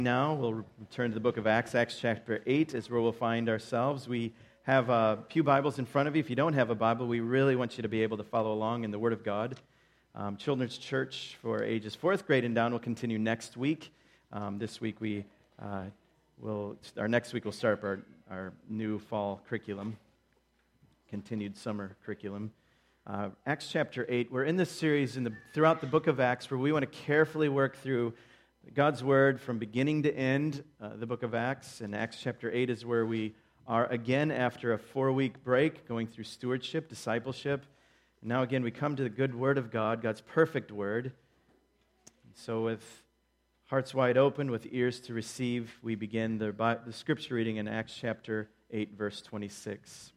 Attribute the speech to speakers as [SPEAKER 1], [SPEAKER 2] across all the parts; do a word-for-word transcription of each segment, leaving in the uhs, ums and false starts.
[SPEAKER 1] Now we'll return to the book of Acts. Acts chapter eight is where we'll find ourselves. We have a few Bibles in front of you. If you don't have a Bible, we really want you to be able to follow along in the Word of God. Um, Children's Church for ages fourth grade and down will continue next week. Um, this week we uh, will, our next week we'll start our, our new fall curriculum, continued summer curriculum. Uh, Acts chapter eight, we're in this series in the, throughout the book of Acts where we want to carefully work through God's Word from beginning to end, uh, the book of Acts. And Acts chapter eight is where we are again after a four-week break, going through stewardship, discipleship. And now again we come to the good Word of God, God's perfect Word. And so with hearts wide open, with ears to receive, we begin the, the scripture reading in Acts chapter eight, verse twenty-six.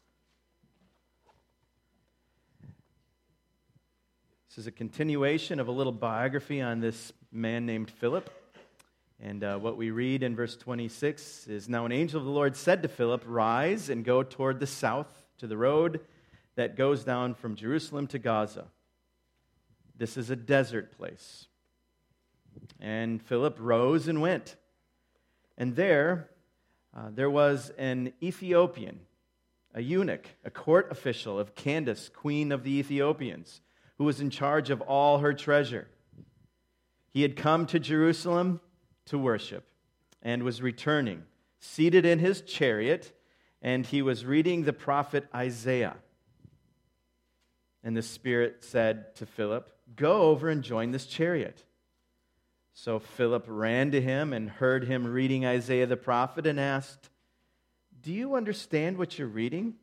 [SPEAKER 1] This is a continuation of a little biography on this man named Philip. And uh, what we read in verse twenty-six is, "Now an angel of the Lord said to Philip, 'Rise and go toward the south to the road that goes down from Jerusalem to Gaza. This is a desert place.' And Philip rose and went. And there, uh, there was an Ethiopian, a eunuch, a court official of Candace, queen of the Ethiopians, who was in charge of all her treasure. He had come to Jerusalem to worship and was returning, seated in his chariot, and he was reading the prophet Isaiah. And the Spirit said to Philip, 'Go over and join this chariot.' So Philip ran to him and heard him reading Isaiah the prophet and asked, 'Do you understand what you're reading?'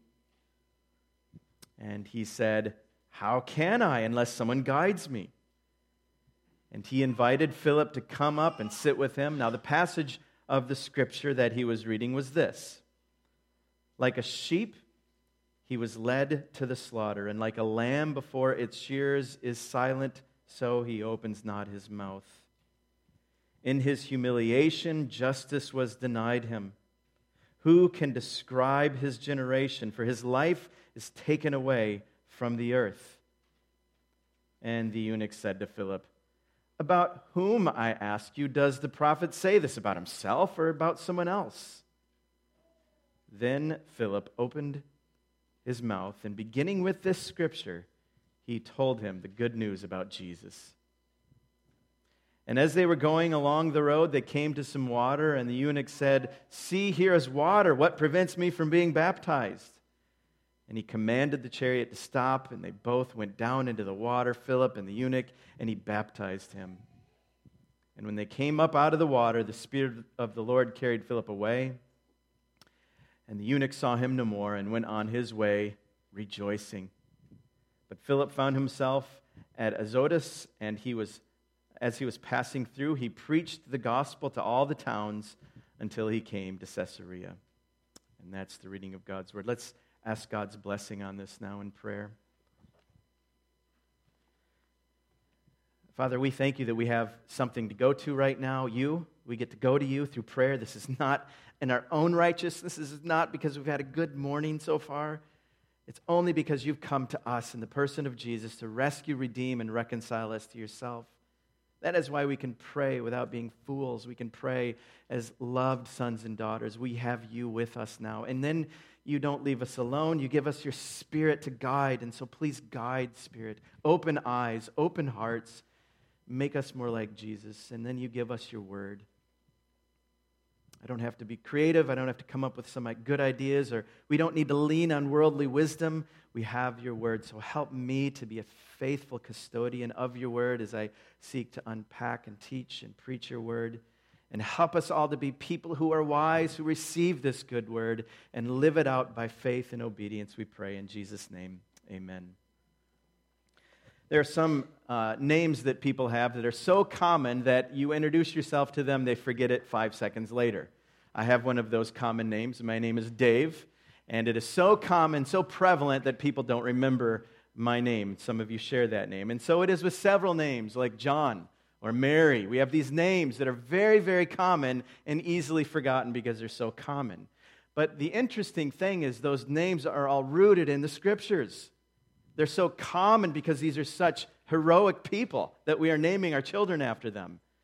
[SPEAKER 1] And he said, 'How can I unless someone guides me?' And he invited Philip to come up and sit with him. Now the passage of the scripture that he was reading was this: 'Like a sheep, he was led to the slaughter, and like a lamb before its shearers is silent, so he opens not his mouth. In his humiliation, justice was denied him. Who can describe his generation? For his life is taken away from the earth.' And the eunuch said to Philip, 'About whom, I ask you, does the prophet say this, about himself or about someone else?' Then Philip opened his mouth, and beginning with this scripture, he told him the good news about Jesus. And as they were going along the road, they came to some water, and the eunuch said, 'See, here is water. What prevents me from being baptized?' And he commanded the chariot to stop, and they both went down into the water, Philip and the eunuch, and he baptized him. And when they came up out of the water, the Spirit of the Lord carried Philip away, and the eunuch saw him no more and went on his way rejoicing. But Philip found himself at Azotus, and he was, as he was passing through, he preached the gospel to all the towns until he came to Caesarea." And that's the reading of God's word. Let's ask God's blessing on this now in prayer. Father, we thank you that we have something to go to right now. You, we get to go to you through prayer. This is not in our own righteousness. This is not because we've had a good morning so far. It's only because you've come to us in the person of Jesus to rescue, redeem, and reconcile us to yourself. That is why we can pray without being fools. We can pray as loved sons and daughters. We have you with us now. And then you don't leave us alone. You give us your Spirit to guide. And so please guide, Spirit. Open eyes, open hearts. Make us more like Jesus. And then you give us your word. I don't have to be creative. I don't have to come up with some good ideas. Or we don't need to lean on worldly wisdom. We have your word. So help me to be a faithful custodian of your word as I seek to unpack and teach and preach your word. And help us all to be people who are wise, who receive this good word and live it out by faith and obedience, we pray in Jesus' name. Amen. There are some uh, names that people have that are so common that you introduce yourself to them, they forget it five seconds later. I have one of those common names. My name is Dave, and it is so common, so prevalent that people don't remember my name. Some of you share that name. And so it is with several names like John or Mary. We have these names that are very, very common and easily forgotten because they're so common. But the interesting thing is those names are all rooted in the Scriptures. They're so common because these are such heroic people that we are naming our children after them.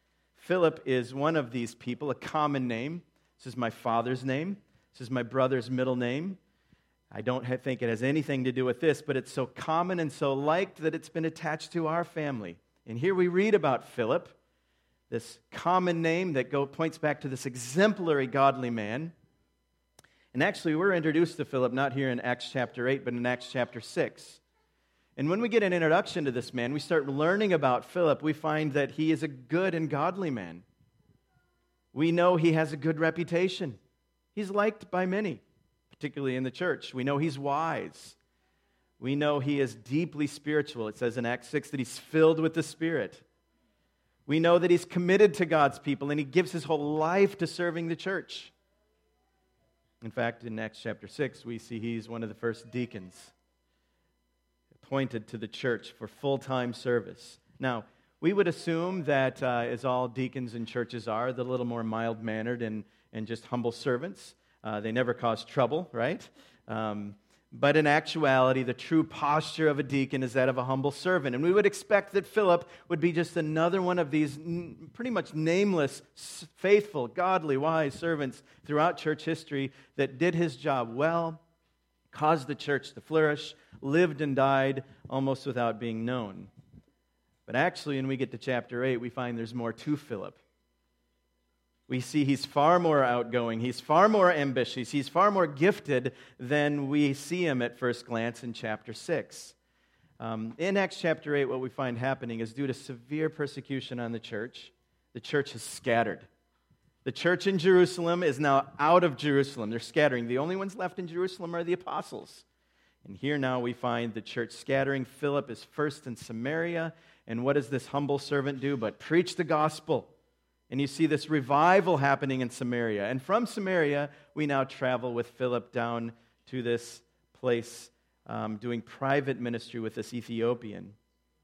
[SPEAKER 1] Philip is one of these people, a common name. This is my father's name. This is my brother's middle name. I don't ha- think it has anything to do with this, but it's so common and so liked that it's been attached to our family. And here we read about Philip, this common name that go, points back to this exemplary godly man. And actually, we're introduced to Philip not here in Acts chapter eight, but in Acts chapter six. And when we get an introduction to this man, we start learning about Philip, we find that he is a good and godly man. We know he has a good reputation. He's liked by many, particularly in the church. We know he's wise. We know he is deeply spiritual. It says in Acts six that he's filled with the Spirit. We know that he's committed to God's people and he gives his whole life to serving the church. In fact, in Acts chapter six, we see he's one of the first deacons appointed to the church for full-time service. Now, we would assume that, uh, as all deacons in churches are, they're a little more mild-mannered and, and just humble servants. Uh, they never cause trouble, right? Um, but in actuality, the true posture of a deacon is that of a humble servant. And we would expect that Philip would be just another one of these n- pretty much nameless, faithful, godly, wise servants throughout church history that did his job well, caused the church to flourish, lived and died almost without being known. But actually, when we get to chapter eight, we find there's more to Philip. We see he's far more outgoing, he's far more ambitious, he's far more gifted than we see him at first glance in chapter six. Um, in Acts chapter eight, what we find happening is due to severe persecution on the church, the church has scattered. The church in Jerusalem is now out of Jerusalem. They're scattering. The only ones left in Jerusalem are the apostles. And here now we find the church scattering. Philip is first in Samaria. And what does this humble servant do but preach the gospel? And you see this revival happening in Samaria. And from Samaria, we now travel with Philip down to this place um, doing private ministry with this Ethiopian.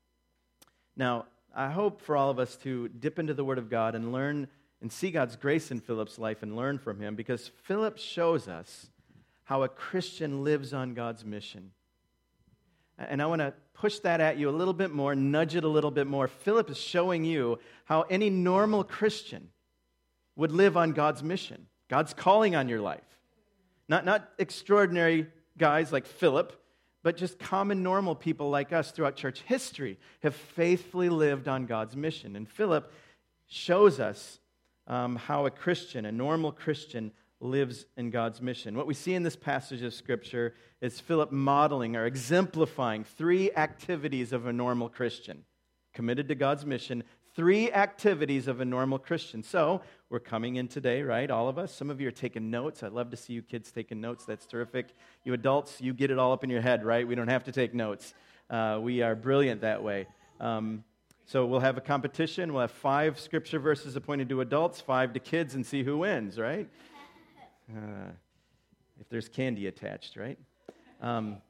[SPEAKER 1] Now, I hope for all of us to dip into the Word of God and learn and see God's grace in Philip's life and learn from him, because Philip shows us how a Christian lives on God's mission. And I want to push that at you a little bit more, nudge it a little bit more. Philip is showing you how any normal Christian would live on God's mission, God's calling on your life. Not, not extraordinary guys like Philip, but just common normal people like us throughout church history have faithfully lived on God's mission. And Philip shows us Um, how a Christian, a normal Christian, lives in God's mission. What we see in this passage of Scripture is Philip modeling or exemplifying three activities of a normal Christian. Committed to God's mission, three activities of a normal Christian. So, we're coming in today, right, all of us? Some of you are taking notes. I'd love to see you kids taking notes. That's terrific. You adults, you get it all up in your head, right? We don't have to take notes. Uh, we are brilliant that way. Um So we'll have a competition. We'll have five scripture verses appointed to adults, five to kids, and see who wins, right? Uh, if there's candy attached, right? Um,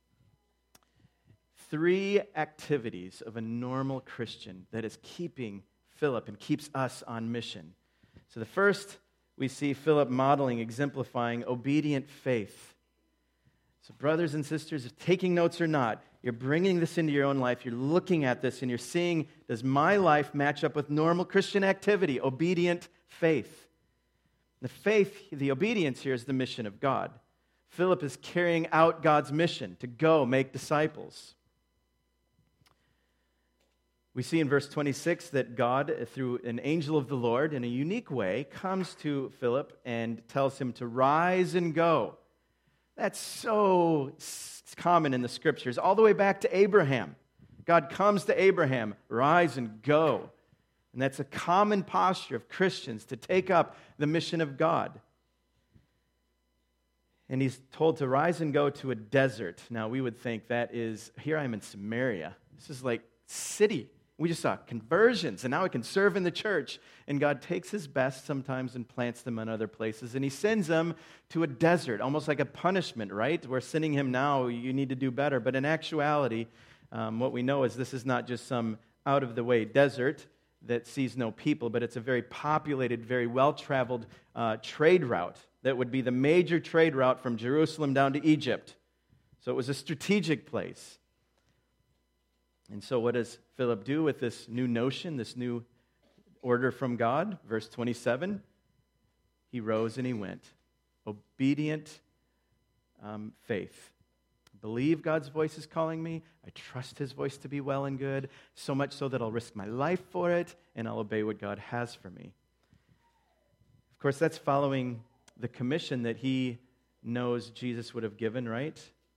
[SPEAKER 1] three activities of a normal Christian that is keeping Philip and keeps us on mission. So the first, we see Philip modeling, exemplifying obedient faith. So brothers and sisters, if taking notes or not, you're bringing this into your own life, you're looking at this, and you're seeing, does my life match up with normal Christian activity, obedient faith? The faith, the obedience here is the mission of God. Philip is carrying out God's mission to go make disciples. We see in verse twenty-six that God, through an angel of the Lord, in a unique way, comes to Philip and tells him to rise and go. That's so common in the Scriptures, all the way back to Abraham. God comes to Abraham, rise and go. And that's a common posture of Christians, to take up the mission of God. And he's told to rise and go to a desert. Now, we would think that is, here I am in Samaria. This is like city. We just saw conversions, and now I can serve in the church. And God takes his best sometimes and plants them in other places, and he sends them to a desert, almost like a punishment, right? We're sending him now, you need to do better. But in actuality, um, what we know is this is not just some out-of-the-way desert that sees no people, but it's a very populated, very well-traveled uh, trade route that would be the major trade route from Jerusalem down to Egypt. So it was a strategic place. And so what does Philip do with this new notion, this new order from God. Verse twenty-seven, he rose and he went. Obedient um, faith. I believe God's voice is calling me. I trust his voice to be well and good, so much so that I'll risk my life for it, and I'll obey what God has for me. Of course, that's following the commission that he knows Jesus would have given, right?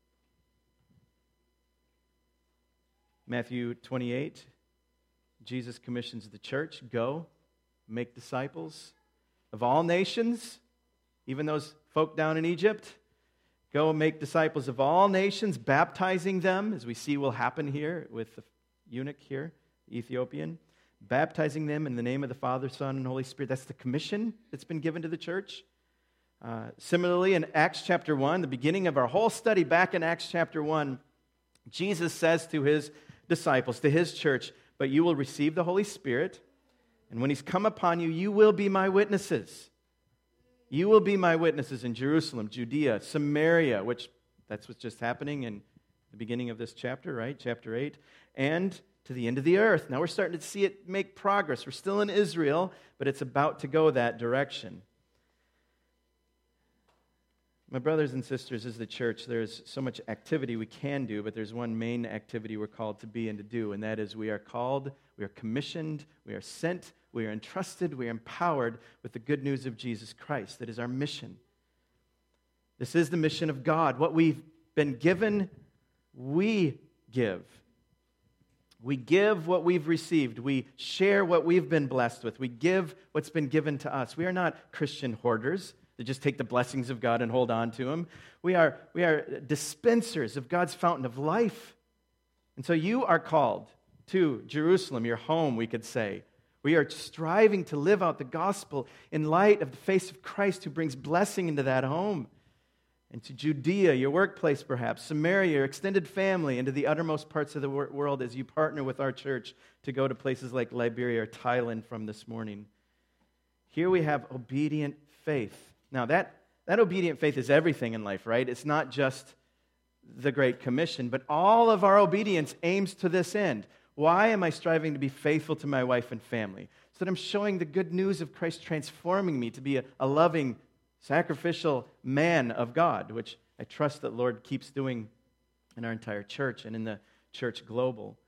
[SPEAKER 1] Matthew twenty-eight, Jesus commissions the church, go, make disciples of all nations, even those folk down in Egypt. Go and make disciples of all nations, baptizing them, as we see will happen here with the eunuch here, the Ethiopian, baptizing them in the name of the Father, Son, and Holy Spirit. That's the commission that's been given to the church. Uh, similarly, in Acts chapter one, the beginning of our whole study back in Acts chapter one, Jesus says to his disciples, to his church, but you will receive the Holy Spirit, and when he's come upon you, you will be my witnesses. You will be my witnesses in Jerusalem, Judea, Samaria, which that's what's just happening in the beginning of this chapter, right? Chapter eight, and to the end of the earth. Now we're starting to see it make progress. We're still in Israel, but it's about to go that direction. My brothers and sisters, as the church, there's so much activity we can do, but there's one main activity we're called to be and to do, and that is we are called, we are commissioned, we are sent, we are entrusted, we are empowered with the good news of Jesus Christ. That is our mission. This is the mission of God. What we've been given, we give. We give what we've received. We share what we've been blessed with. We give what's been given to us. We are not Christian hoarders that just take the blessings of God and hold on to them. We are, we are dispensers of God's fountain of life. And so you are called to Jerusalem, your home, we could say. We are striving to live out the gospel in light of the face of Christ who brings blessing into that home. And to Judea, your workplace perhaps, Samaria, your extended family, and to the uttermost parts of the world as you partner with our church to go to places like Liberia or Thailand from this morning. Here we have obedient faith. Now, that, that obedient faith is everything in life, right? It's not just the Great Commission, but all of our obedience aims to this end. Why am I striving to be faithful to my wife and family? So that I'm showing the good news of Christ transforming me to be a, a loving, sacrificial man of God, which I trust that Lord keeps doing in our entire church and in the church global.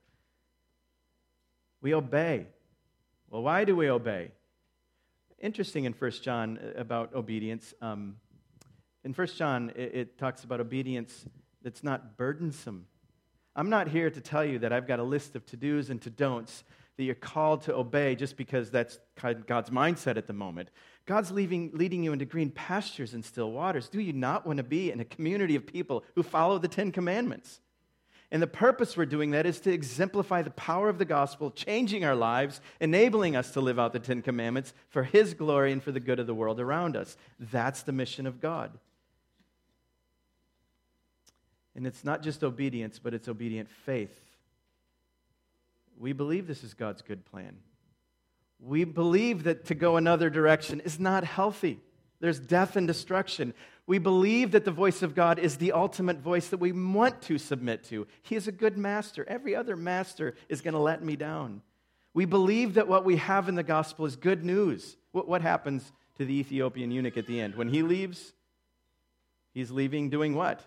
[SPEAKER 1] We obey. Well, why do we obey? Interesting in First John about obedience. Um, in First John, it, it talks about obedience that's not burdensome. I'm not here to tell you that I've got a list of to-dos and to-don'ts that you're called to obey just because that's God's mindset at the moment. God's leaving, leading you into green pastures and still waters. Do you not want to be in a community of people who follow the Ten Commandments? And the purpose for doing that is to exemplify the power of the gospel, changing our lives, enabling us to live out the Ten Commandments for His glory and for the good of the world around us. That's the mission of God. And it's not just obedience, but it's obedient faith. We believe this is God's good plan. We believe that to go another direction is not healthy. There's death and destruction. We believe that the voice of God is the ultimate voice that we want to submit to. He is a good master. Every other master is going to let me down. We believe that what we have in the gospel is good news. What, what happens to the Ethiopian eunuch at the end? When he leaves, he's leaving doing what?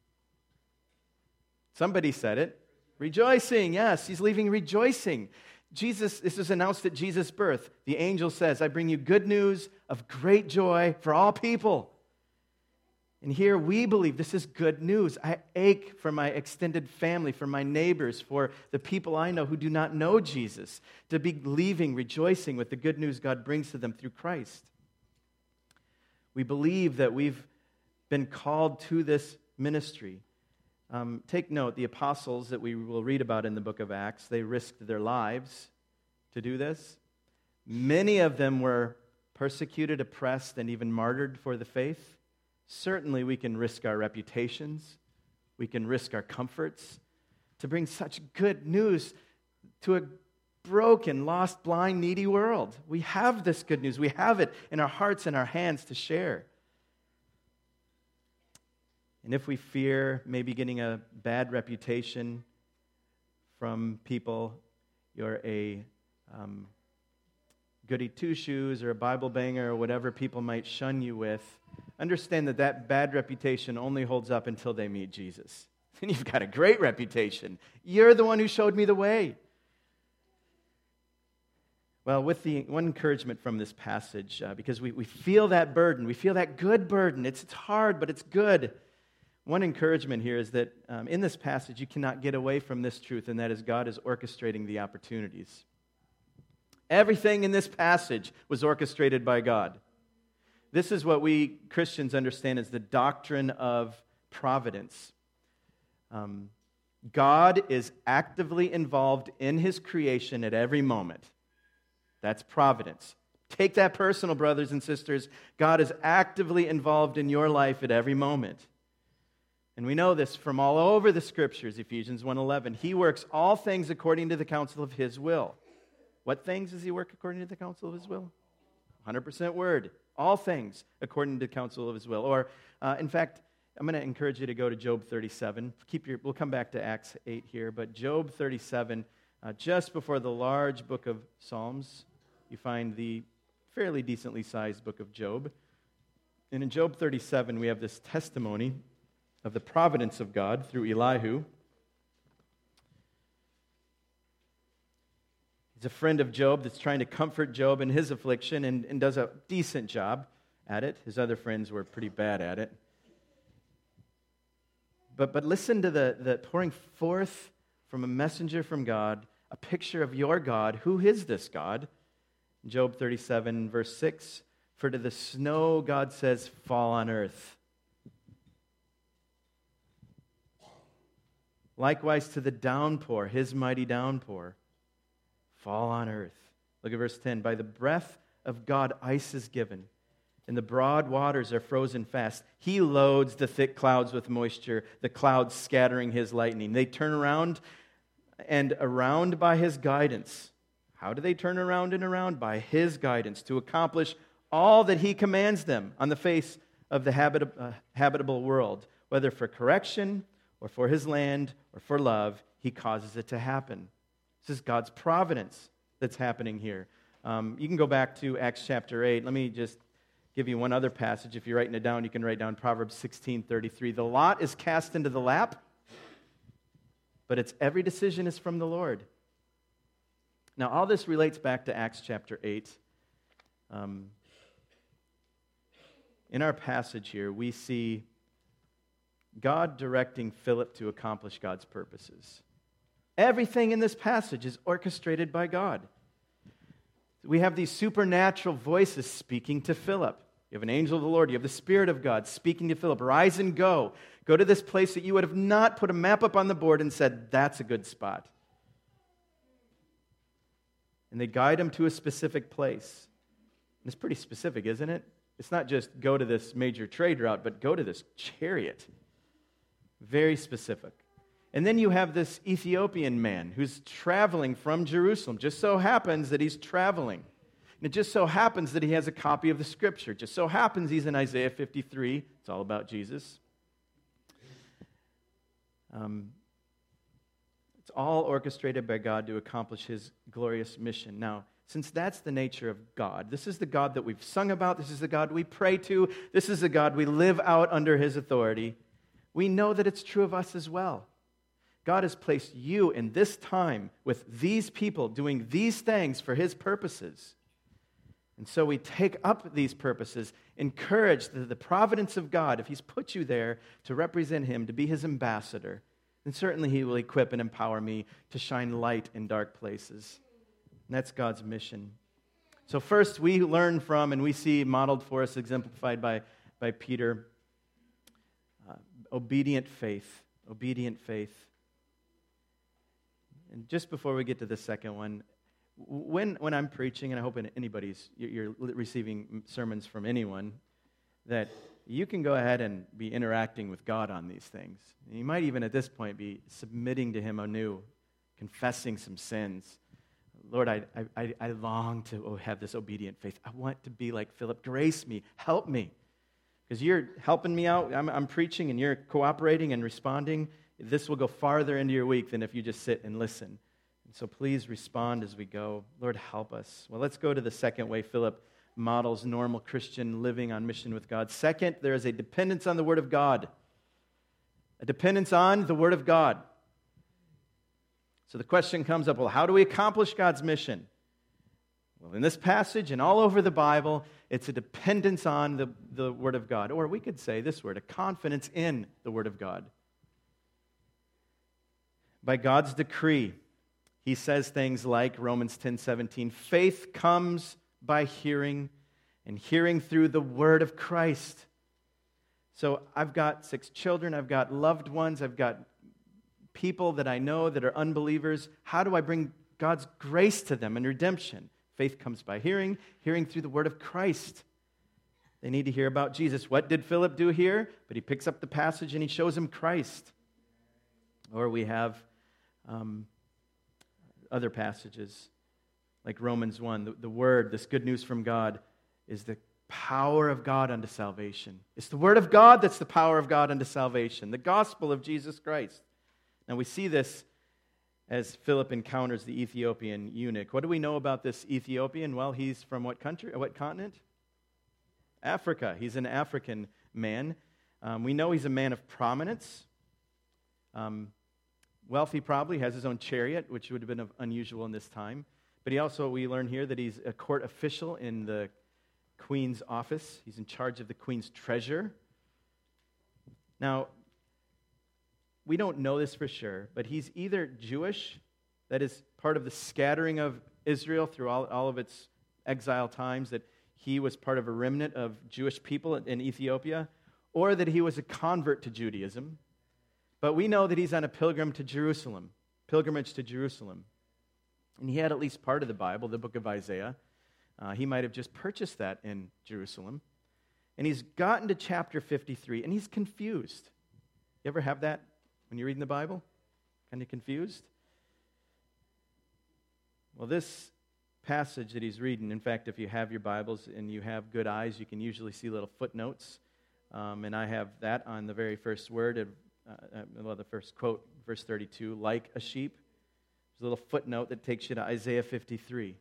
[SPEAKER 1] Somebody said it. Rejoicing, yes, he's leaving rejoicing. Jesus, this is announced at Jesus' birth. The angel says, I bring you good news of great joy for all people. And here we believe this is good news. I ache for my extended family, for my neighbors, for the people I know who do not know Jesus, to be leaving, rejoicing with the good news God brings to them through Christ. We believe that we've been called to this ministry. Um, take note, the apostles that we will read about in the book of Acts, they risked their lives to do this. Many of them were persecuted, oppressed, and even martyred for the faith. Certainly we can risk our reputations, we can risk our comforts to bring such good news to a broken, lost, blind, needy world. We have this good news. We have it in our hearts and our hands to share. And if we fear maybe getting a bad reputation from people, you're a um, goody two-shoes or a Bible banger or whatever people might shun you with, understand that that bad reputation only holds up until they meet Jesus. Then you've got a great reputation. You're the one who showed me the way. Well, with the one encouragement from this passage, uh, because we, we feel that burden, we feel that good burden. It's, it's hard, but it's good. One encouragement here is that um, in this passage, you cannot get away from this truth, and that is God is orchestrating the opportunities. Everything in this passage was orchestrated by God. This is what we Christians understand as the doctrine of providence. Um, God is actively involved in His creation at every moment. That's providence. Take that personal, brothers and sisters. God is actively involved in your life at every moment. And we know this from all over the Scriptures, Ephesians one eleven. He works all things according to the counsel of His will. What things does He work according to the counsel of His will? one hundred percent word. All things according to the counsel of His will. Or, uh, in fact, I'm going to encourage you to go to Job thirty-seven. Keep your. We'll come back to Acts eight here, but Job thirty-seven, uh, just before the large book of Psalms, you find the fairly decently sized book of Job. And in Job thirty-seven, we have this testimony of the providence of God through Elihu. He's a friend of Job that's trying to comfort Job in his affliction and, and does a decent job at it. His other friends were pretty bad at it. But, but listen to the, the pouring forth from a messenger from God, a picture of your God. Who is this God? Job thirty-seven, verse six, for to the snow, God says, fall on earth. Likewise to the downpour, His mighty downpour, fall on earth. Look at verse ten. By the breath of God, ice is given, and the broad waters are frozen fast. He loads the thick clouds with moisture, the clouds scattering His lightning. They turn around and around by His guidance. How do they turn around and around? By His guidance, to accomplish all that He commands them on the face of the habit- uh, habitable world. Whether for correction, or for His land, or for love, He causes it to happen. This is God's providence that's happening here. Um, you can go back to Acts chapter eight. Let me just give you one other passage. If you're writing it down, you can write down Proverbs sixteen thirty-three. The lot is cast into the lap, but its every decision is from the Lord. Now, all this relates back to Acts chapter eight. Um, in our passage here, we see God directing Philip to accomplish God's purposes. Everything in this passage is orchestrated by God. We have these supernatural voices speaking to Philip. You have an angel of the Lord. You have the Spirit of God speaking to Philip. Rise and go. Go to this place that you would have not put a map up on the board and said, that's a good spot. And they guide him to a specific place. And it's pretty specific, isn't it? It's not just go to this major trade route, but go to this chariot. Very specific. And then you have this Ethiopian man who's traveling from Jerusalem. Just so happens that he's traveling. And it just so happens that he has a copy of the Scripture. It just so happens he's in Isaiah fifty-three. It's all about Jesus. Um, it's all orchestrated by God to accomplish His glorious mission. Now, since that's the nature of God, this is the God that we've sung about, this is the God we pray to, this is the God we live out under His authority, we know that it's true of us as well. God has placed you in this time with these people doing these things for His purposes. And so we take up these purposes, encourage the, the providence of God. If He's put you there to represent Him, to be His ambassador, then certainly He will equip and empower me to shine light in dark places. And that's God's mission. So first, we learn from and we see modeled for us, exemplified by, by Peter, uh, obedient faith. Obedient faith. And just before we get to the second one, when when I'm preaching, and I hope anybody's, you're receiving sermons from anyone, that you can go ahead and be interacting with God on these things. And you might even at this point be submitting to Him anew, confessing some sins. Lord, I, I, I long to have this obedient faith. I want to be like Philip. Grace me. Help me. Because you're helping me out. I'm, I'm preaching and you're cooperating and responding. This will go farther into your week than if you just sit and listen. So please respond as we go. Lord, help us. Well, let's go to the second way Philip models normal Christian living on mission with God. Second, there is a dependence on the Word of God. A dependence on the Word of God. So the question comes up, well, how do we accomplish God's mission? Well, in this passage and all over the Bible, it's a dependence on the, the Word of God. Or we could say this word, a confidence in the Word of God. By God's decree, He says things like Romans ten seventeen, faith comes by hearing, and hearing through the word of Christ. So I've got six children, I've got loved ones, I've got people that I know that are unbelievers. How do I bring God's grace to them and redemption? Faith comes by hearing, hearing through the word of Christ. They need to hear about Jesus. What did Philip do here? But he picks up the passage and he shows them Christ. Or we have um, other passages like Romans one. The, the word, this good news from God, is the power of God unto salvation. It's the word of God that's the power of God unto salvation. The gospel of Jesus Christ. Now we see this as Philip encounters the Ethiopian eunuch. What do we know about this Ethiopian? Well, he's from what country? What continent? Africa. He's an African man. Um, we know he's a man of prominence. Um, wealthy probably, has his own chariot, which would have been unusual in this time. But he also, we learn here that he's a court official in the queen's office. He's in charge of the queen's treasure. Now, we don't know this for sure, but he's either Jewish, that is part of the scattering of Israel through all, all of its exile times, that he was part of a remnant of Jewish people in Ethiopia, or that he was a convert to Judaism. But we know that he's on a pilgrim to Jerusalem, pilgrimage to Jerusalem. And he had at least part of the Bible, the book of Isaiah. Uh, he might have just purchased that in Jerusalem. And he's gotten to chapter fifty-three, and he's confused. You ever have that when you're reading the Bible? Kind of confused? Well, this passage that he's reading, in fact, if you have your Bibles and you have good eyes, you can usually see little footnotes. Um, and I have that on the very first word, of, uh, well, the first quote, verse thirty-two, like a sheep. There's a little footnote that takes you to Isaiah fifty-three.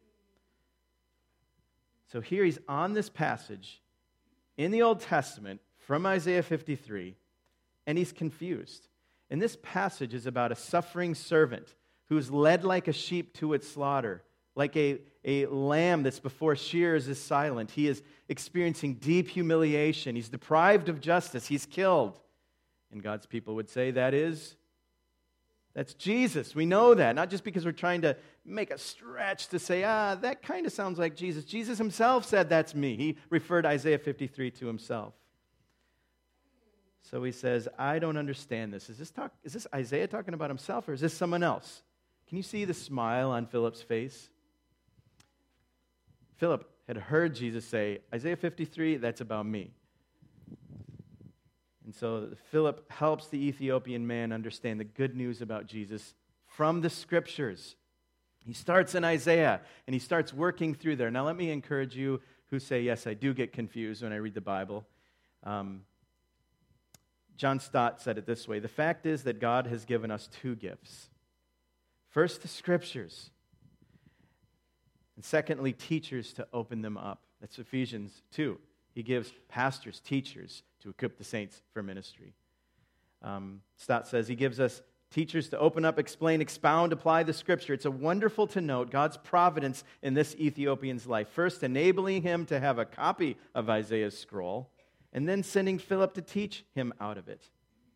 [SPEAKER 1] So here he's on this passage in the Old Testament from Isaiah fifty-three, and he's confused. And this passage is about a suffering servant who's led like a sheep to its slaughter, like a, a lamb that's before shears is silent. He is experiencing deep humiliation. He's deprived of justice. He's killed. And God's people would say that is, that's Jesus. We know that, not just because we're trying to make a stretch to say, ah, that kind of sounds like Jesus. Jesus himself said that's me. He referred Isaiah fifty-three to himself. So he says, I don't understand this. Is this talk? Is this Isaiah talking about himself, or is this someone else? Can you see the smile on Philip's face? Philip had heard Jesus say, Isaiah fifty-three, that's about me. And so Philip helps the Ethiopian man understand the good news about Jesus from the Scriptures. He starts in Isaiah, and he starts working through there. Now let me encourage you who say, yes, I do get confused when I read the Bible. Um, John Stott said it this way: the fact is that God has given us two gifts. First, the Scriptures. And secondly, teachers to open them up. That's Ephesians two. He gives pastors, teachers, to equip the saints for ministry. Um, Stott says he gives us teachers to open up, explain, expound, apply the Scripture. It's a wonderful to note God's providence in this Ethiopian's life. First, enabling him to have a copy of Isaiah's scroll, and then sending Philip to teach him out of it.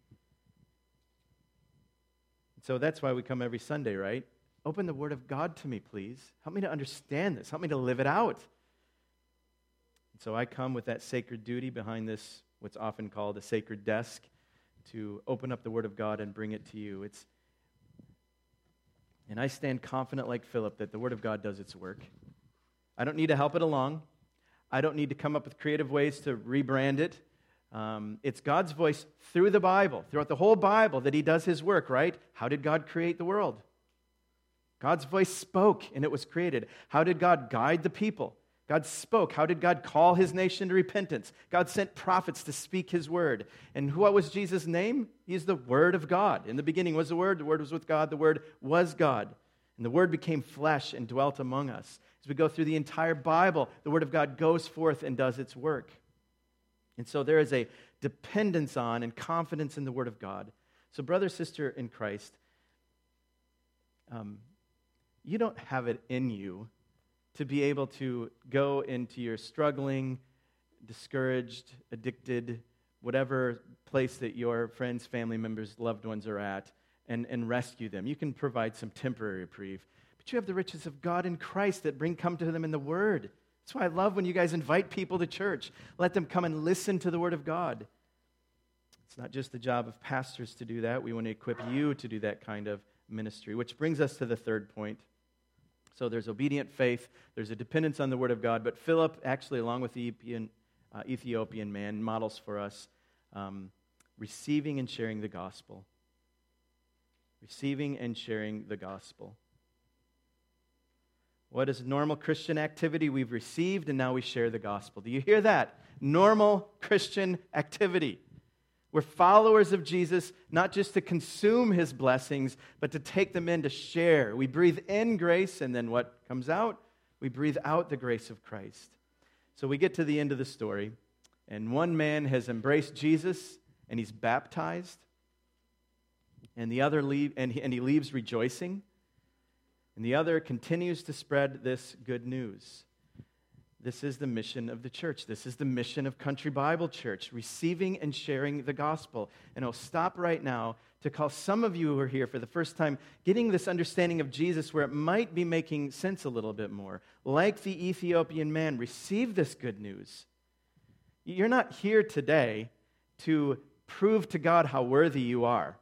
[SPEAKER 1] So that's why we come every Sunday, right? Open the Word of God to me, please. Help me to understand this. Help me to live it out. And so I come with that sacred duty behind this, what's often called a sacred desk, to open up the Word of God and bring it to you. It's, and I stand confident like Philip that the Word of God does its work. I don't need to help it along. I don't need to come up with creative ways to rebrand it. Um, it's God's voice through the Bible, throughout the whole Bible, that He does His work, right? How did God create the world? God's voice spoke, and it was created. How did God guide the people? God spoke. How did God call His nation to repentance? God sent prophets to speak His word. And what was Jesus' name? He's the Word of God. In the beginning was the Word. The Word was with God. The Word was God. And the Word became flesh and dwelt among us. As we go through the entire Bible, the Word of God goes forth and does its work. And so there is a dependence on and confidence in the Word of God. So brother, sister in Christ, um, you don't have it in you to be able to go into your struggling, discouraged, addicted, whatever place that your friends, family members, loved ones are at, and, and rescue them. You can provide some temporary reprieve. But you have the riches of God in Christ that bring come to them in the Word. That's why I love when you guys invite people to church. Let them come and listen to the Word of God. It's not just the job of pastors to do that. We want to equip you to do that kind of ministry, which brings us to the third point. So there's obedient faith, there's a dependence on the Word of God, but Philip, actually, along with the Ethiopian, uh, Ethiopian man, models for us um, receiving and sharing the gospel. Receiving and sharing the gospel. What is normal Christian activity? We've received and now we share the gospel. Do you hear that? Normal Christian activity. We're followers of Jesus, not just to consume His blessings, but to take them in to share. We breathe in grace, and then what comes out? We breathe out the grace of Christ. So we get to the end of the story, and one man has embraced Jesus, and he's baptized, and the other leave, and he, and he leaves rejoicing, and the other continues to spread this good news. This is the mission of the church. This is the mission of Country Bible Church, receiving and sharing the gospel. And I'll stop right now to call some of you who are here for the first time, getting this understanding of Jesus where it might be making sense a little bit more. Like the Ethiopian man, receive this good news. You're not here today to prove to God how worthy you are.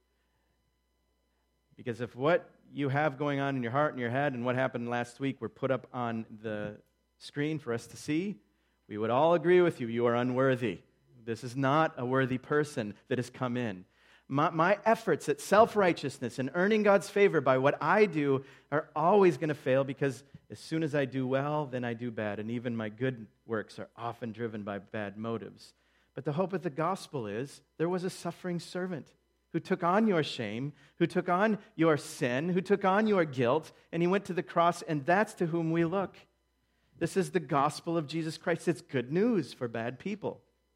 [SPEAKER 1] Because if what you have going on in your heart and your head and what happened last week were put up on the screen for us to see, we would all agree with you, you are unworthy. This is not a worthy person that has come in. My, my efforts at self-righteousness and earning God's favor by what I do are always going to fail because as soon as I do well, then I do bad. And even my good works are often driven by bad motives. But the hope of the gospel is there was a suffering servant who took on your shame, who took on your sin, who took on your guilt, and he went to the cross, and that's to whom we look. This is the gospel of Jesus Christ. It's good news for bad people.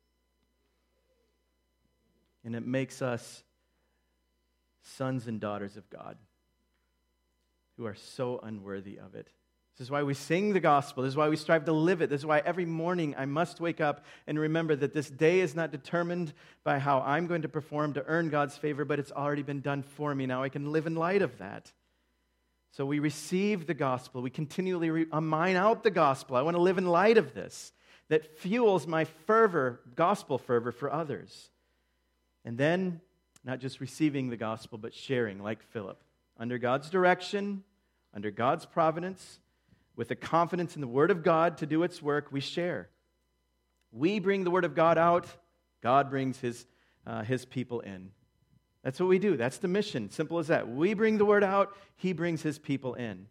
[SPEAKER 1] And it makes us sons and daughters of God who are so unworthy of it. This is why we sing the gospel. This is why we strive to live it. This is why every morning I must wake up and remember that this day is not determined by how I'm going to perform to earn God's favor, but it's already been done for me. Now I can live in light of that. So we receive the gospel. We continually re- mine out the gospel. I want to live in light of this. That fuels my fervor, gospel fervor for others. And then, not just receiving the gospel, but sharing like Philip. Under God's direction, under God's providence, with the confidence in the Word of God to do its work, we share. We bring the Word of God out. God brings His, uh, his people in. That's what we do. That's the mission. Simple as that. We bring the Word out. He brings His people in.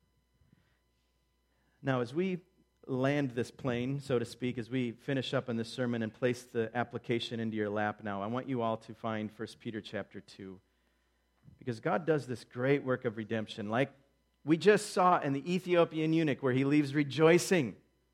[SPEAKER 1] Now, as we land this plane, so to speak, as we finish up on this sermon and place the application into your lap now, I want you all to find First Peter chapter two. Because God does this great work of redemption, like we just saw in the Ethiopian eunuch where he leaves rejoicing.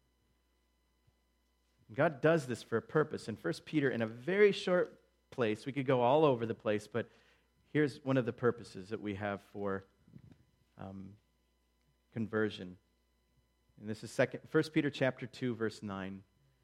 [SPEAKER 1] God does this for a purpose. In First Peter, in a very short place. We could go all over the place, but here's one of the purposes that we have for um, conversion. And this is second, First Peter chapter two, verse nine.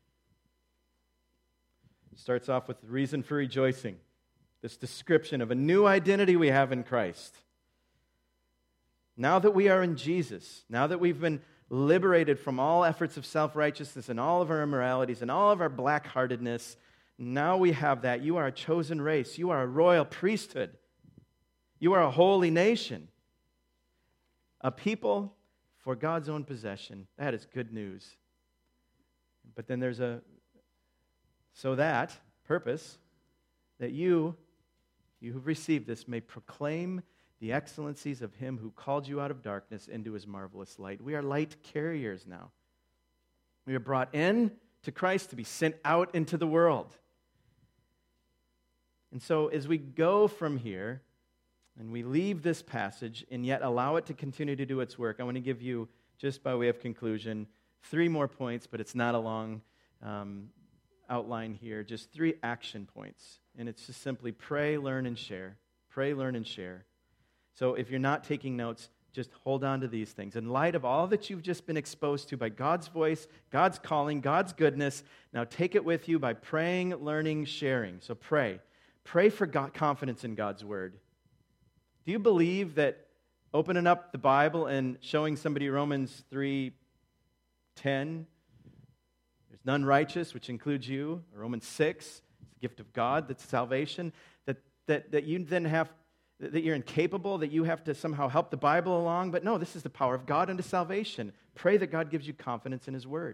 [SPEAKER 1] It starts off with the reason for rejoicing. This description of a new identity we have in Christ. Now that we are in Jesus, now that we've been liberated from all efforts of self-righteousness and all of our immoralities and all of our black-heartedness, now we have that. You are a chosen race. You are a royal priesthood. You are a holy nation. A people for God's own possession. That is good news. But then there's a, so that, purpose, that you, you who've received this, may proclaim the excellencies of Him who called you out of darkness into His marvelous light. We are light carriers now. We are brought in to Christ to be sent out into the world. And so as we go from here, and we leave this passage and yet allow it to continue to do its work, I want to give you, just by way of conclusion, three more points, but it's not a long um, outline here, just three action points. And it's just simply pray, learn, and share. Pray, learn, and share. So if you're not taking notes, just hold on to these things. In light of all that you've just been exposed to by God's voice, God's calling, God's goodness, now take it with you by praying, learning, sharing. So pray. Pray for God, confidence in God's word. Do you believe that opening up the Bible and showing somebody Romans three ten, there's none righteous, which includes you, or Romans six, it's the gift of God, that's salvation, that, that, that you then have that you're incapable, that you have to somehow help the Bible along. But no, this is the power of God unto salvation. Pray that God gives you confidence in His Word.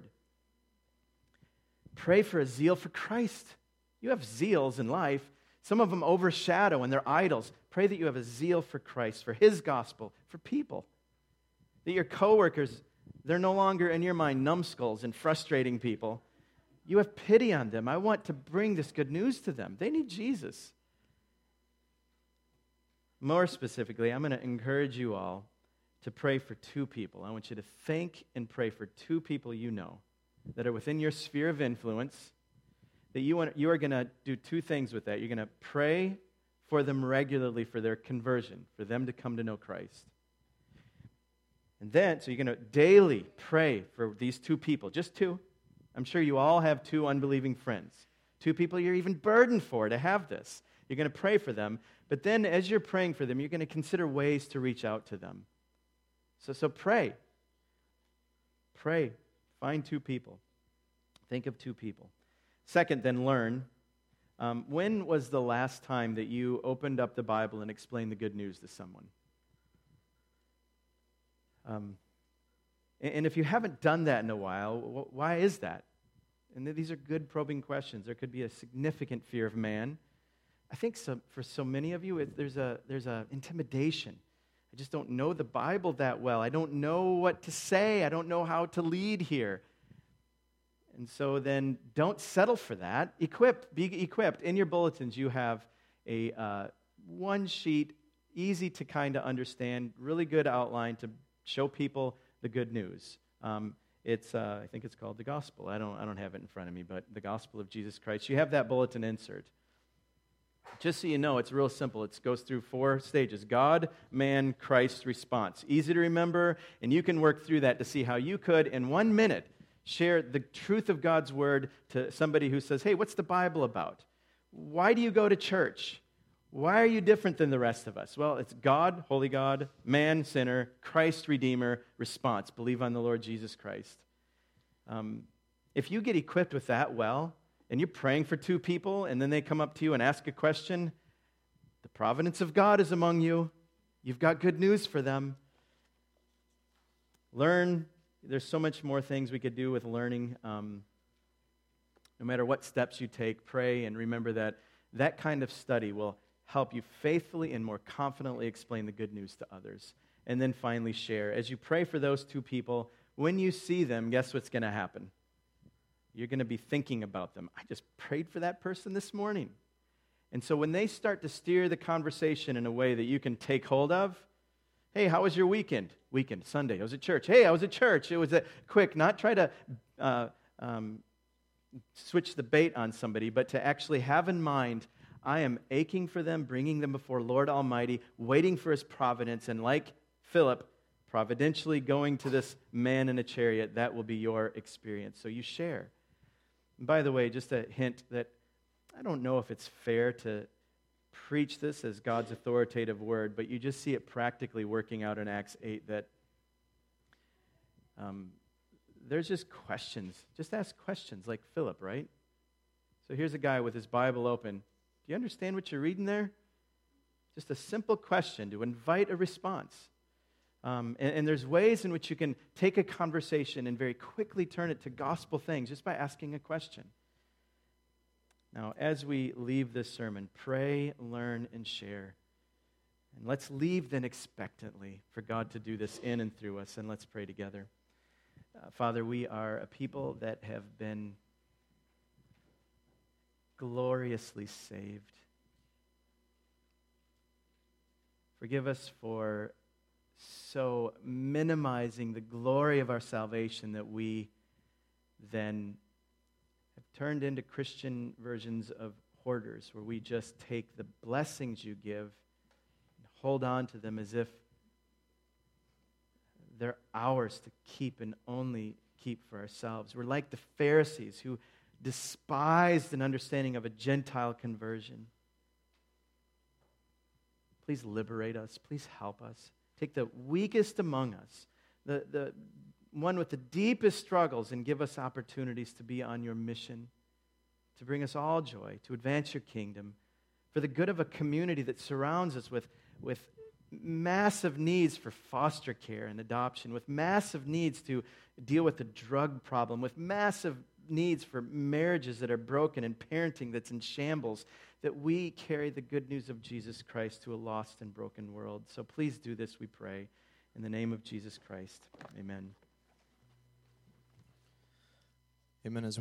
[SPEAKER 1] Pray for a zeal for Christ. You have zeals in life. Some of them overshadow and they're idols. Pray that you have a zeal for Christ, for His gospel, for people. That your coworkers, they're no longer in your mind numbskulls and frustrating people. You have pity on them. I want to bring this good news to them. They need Jesus. More specifically, I'm going to encourage you all to pray for two people. I want you to think and pray for two people you know that are within your sphere of influence, that you, want, you are going to do two things with that. You're going to pray for them regularly for their conversion, for them to come to know Christ. And then, so you're going to daily pray for these two people, just two. I'm sure you all have two unbelieving friends, two people you're even burdened for to have this. You're going to pray for them. But then as you're praying for them, you're going to consider ways to reach out to them. So, so pray. Pray. Find two people. Think of two people. Second, then learn. Um, when was the last time that you opened up the Bible and explained the good news to someone? Um, and, and if you haven't done that in a while, wh- why is that? And these are good probing questions. There could be a significant fear of man. I think so, for so many of you, it, there's a there's a intimidation. I just don't know the Bible that well. I don't know what to say. I don't know how to lead here. And so then don't settle for that. Equip, be equipped. In your bulletins, you have a uh, one sheet, easy to kind of understand, really good outline to show people the good news. Um, it's uh, I think it's called the Gospel. I don't I don't have it in front of me, but the Gospel of Jesus Christ. You have that bulletin insert. Just so you know, it's real simple. It goes through four stages. God, man, Christ, response. Easy to remember, and you can work through that to see how you could, in one minute, share the truth of God's Word to somebody who says, hey, what's the Bible about? Why do you go to church? Why are you different than the rest of us? Well, it's God, holy God, man, sinner, Christ, Redeemer, response. Believe on the Lord Jesus Christ. Um, if you get equipped with that well, and you're praying for two people, and then they come up to you and ask a question, the providence of God is among you. You've got good news for them. Learn. There's so much more things we could do with learning. Um, no matter what steps you take, pray, and remember that that kind of study will help you faithfully and more confidently explain the good news to others. And then finally share. As you pray for those two people, when you see them, guess what's going to happen? You're going to be thinking about them. I just prayed for that person this morning. And so when they start to steer the conversation in a way that you can take hold of, hey, how was your weekend? Weekend, Sunday, I was at church. Hey, I was at church. It was a quick, not try to uh, um, switch the bait on somebody, but to actually have in mind, I am aching for them, bringing them before Lord Almighty, waiting for His providence, and like Philip, providentially going to this man in a chariot. That will be your experience. So you share. And by the way, just a hint that I don't know if it's fair to preach this as God's authoritative word, but you just see it practically working out in Acts eight that um, there's just questions. Just ask questions like Philip, right? So here's a guy with his Bible open. Do you understand what you're reading there? Just a simple question to invite a response. Um, and, and there's ways in which you can take a conversation and very quickly turn it to gospel things just by asking a question. Now, as we leave this sermon, pray, learn, and share. And let's leave then expectantly for God to do this in and through us, and let's pray together. Uh, Father, we are a people that have been gloriously saved. Forgive us for so minimizing the glory of our salvation that we then have turned into Christian versions of hoarders, where we just take the blessings you give and hold on to them as if they're ours to keep and only keep for ourselves. We're like the Pharisees who despised an understanding of a Gentile conversion. Please liberate us. Please help us. Take the weakest among us, the, the one with the deepest struggles, and give us opportunities to be on your mission, to bring us all joy, to advance your kingdom, for the good of a community that surrounds us with, with massive needs for foster care and adoption, with massive needs to deal with the drug problem, with massive needs for marriages that are broken and parenting that's in shambles, that we carry the good news of Jesus Christ to a lost and broken world. So please do this, we pray, in the name of Jesus Christ. Amen.
[SPEAKER 2] Amen. As